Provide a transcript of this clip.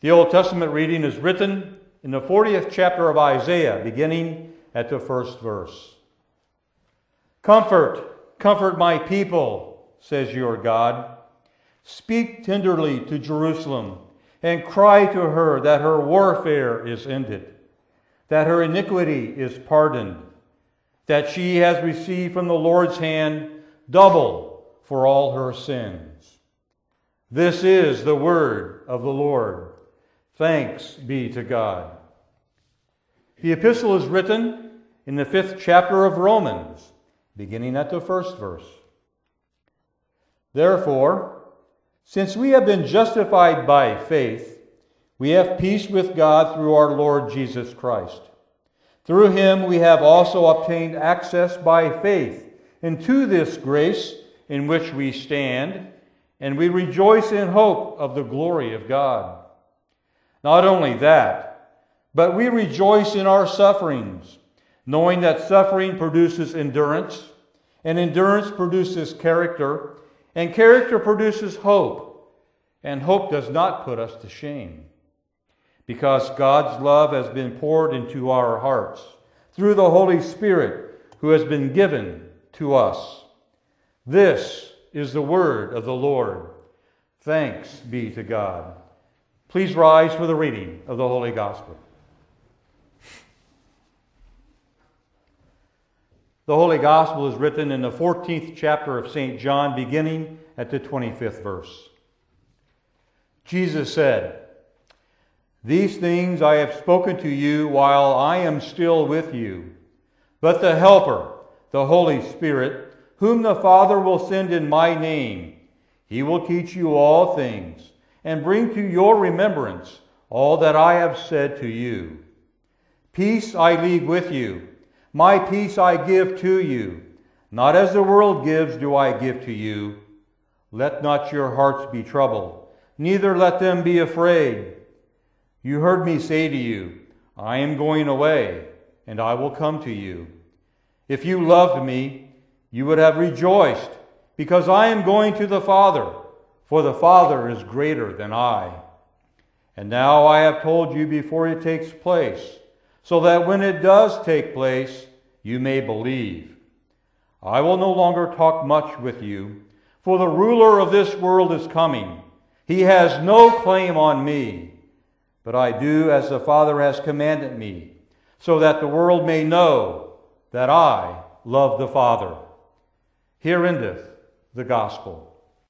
The Old Testament reading is written in the 40th chapter of Isaiah, beginning at the first verse. Comfort, comfort my people, says your God. Speak tenderly to Jerusalem, and cry to her that her warfare is ended, that her iniquity is pardoned, that she has received from the Lord's hand double for all her sins. This is the word of the Lord. Thanks be to God. The epistle is written in the 5th chapter of Romans, beginning at the first verse. Therefore, since we have been justified by faith, we have peace with God through our Lord Jesus Christ. Through him we have also obtained access by faith into this grace in which we stand, and we rejoice in hope of the glory of God. Not only that, but we rejoice in our sufferings, knowing that suffering produces endurance, and endurance produces character, and character produces hope, and hope does not put us to shame, because God's love has been poured into our hearts through the Holy Spirit who has been given to us. This is the word of the Lord. Thanks be to God. Please rise for the reading of the Holy Gospel. The Holy Gospel is written in the 14th chapter of St. John, beginning at the 25th verse. Jesus said, "These things I have spoken to you while I am still with you. But the Helper, the Holy Spirit, whom the Father will send in my name, he will teach you all things and bring to your remembrance all that I have said to you. Peace I leave with you. My peace I give to you. Not as the world gives do I give to you. Let not your hearts be troubled, neither let them be afraid. You heard me say to you, I am going away, and I will come to you. If you loved me, you would have rejoiced, because I am going to the Father, for the Father is greater than I. And now I have told you before it takes place, so that when it does take place, you may believe. I will no longer talk much with you, for the ruler of this world is coming. He has no claim on me, but I do as the Father has commanded me, so that the world may know that I love the Father." Here endeth the Gospel.